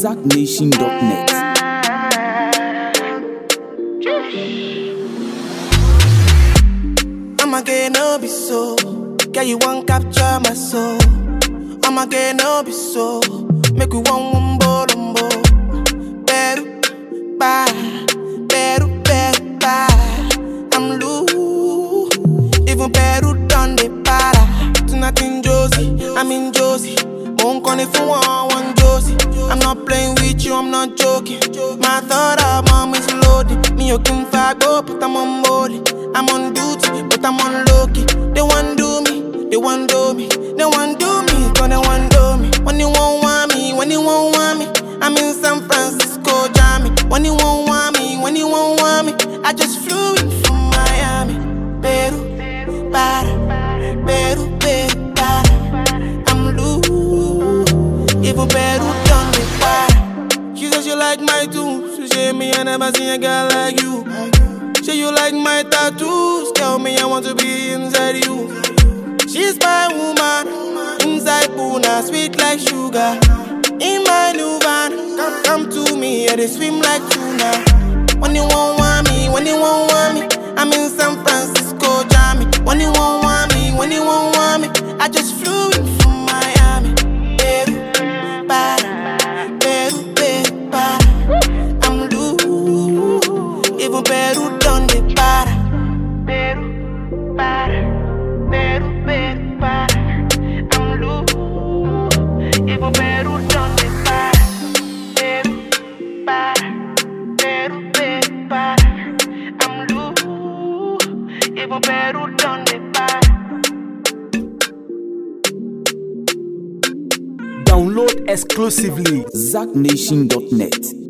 ZachNation.net. I'ma get no be so. Girl, you won't capture my soul. I'ma get no be so. Make we one wumbo lumbo. Beru, bye. Beru, beru, bye. I'm loose. Even Peru done the para. Tonight in Josie, I'm in Josie. Won't call if you want Josie. I'm not playing with you, I'm not joking. My thought of mom is loaded. Me, you can fago, but I'm on molly. I'm on duty, but I'm on low-key. They want do me, they want do me. They want do me, cause they want do me. When you won't want me, when you won't want me, I'm in San Francisco, Jammy. When you won't want me, when you won't want me, I just flew in from Miami. Peru, para, Peru, Peru, para. I'm loose, even Peru done me para. She said she like my tunes. She said me I never seen a girl like you. Say you like my tattoos. Tell me I want to be inside you. She's my woman. Inside Puna, sweet like sugar. In my new van, come to me, yeah, they swim like tuna. When you won't want me, when you won't want me, I'm in San Francisco, Jammy. When you won't want me, when you won't want me, I just flew in from Miami. Peru, para, Peru, Peru, para. I'm loose, even Peru done the para. Peru, para, Peru, Peru, para. I'm loose, even Peru done the para. Peru, para, Peru, Peru, para. I'm loose, even Peru done the para. Download exclusively ZachNation.net.